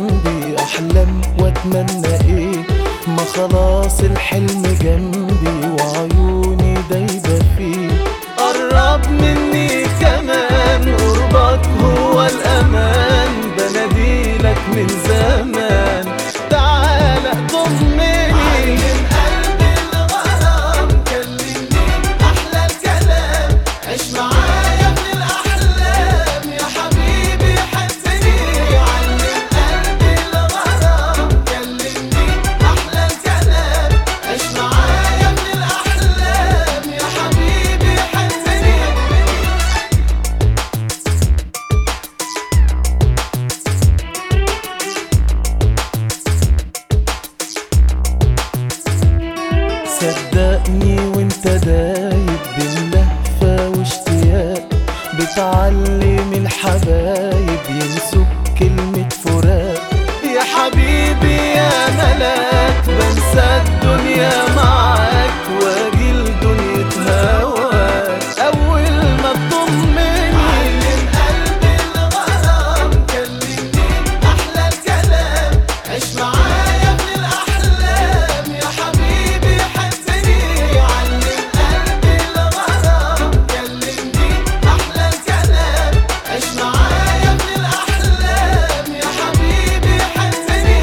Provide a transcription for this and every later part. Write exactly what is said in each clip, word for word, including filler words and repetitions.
جنبي احلم واتمنى ايه، ما خلاص الحلم جنبي وعيوني دايبة فيه. قرب مني كمان، قربك هو الامان، بناديلك من زمان تعالى ضمني. علم قلبي الغرام، كلمني احلى الكلام، عيش معايا من الاحلام يا حبيبي حبني. علم قلبي الغرام، كلمني احلى الكلام، عيش معايا من الاحلام يا حبيبي حبني. صدقني وانت دايب بين لهفة واشتياق، بتعلم الحبايب ينسوا كلمة فراق. يا حبيبي يا ملاك، بنسى الدنيا معاك واجي لدنيا هواك اول ما تضمني. علم قلبي الغرام، كلمني احلى الكلام، عيش معايا من الاحلام يا حبيبي حبني. علم قلبي الغرام، كلمني احلى الكلام، عيش معايا من الاحلام يا حبيبي حبني.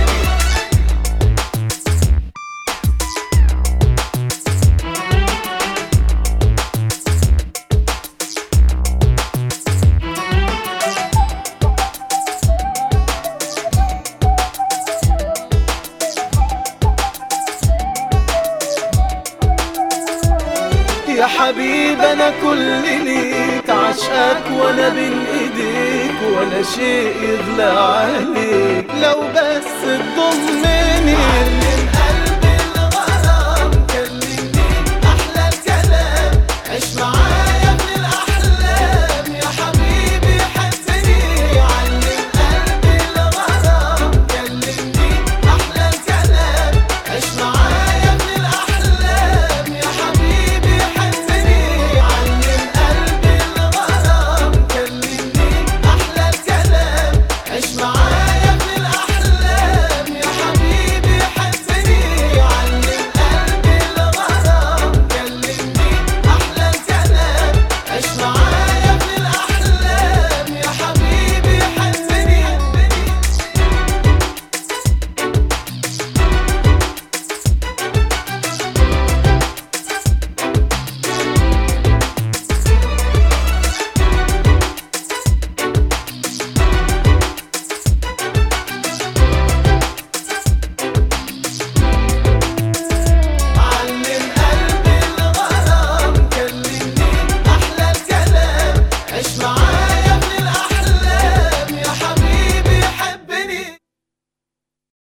يا حبيب انا كل ليك، عشقك وانا بين ايديك، ولا شيء يغلى عليك لو بس تضمني.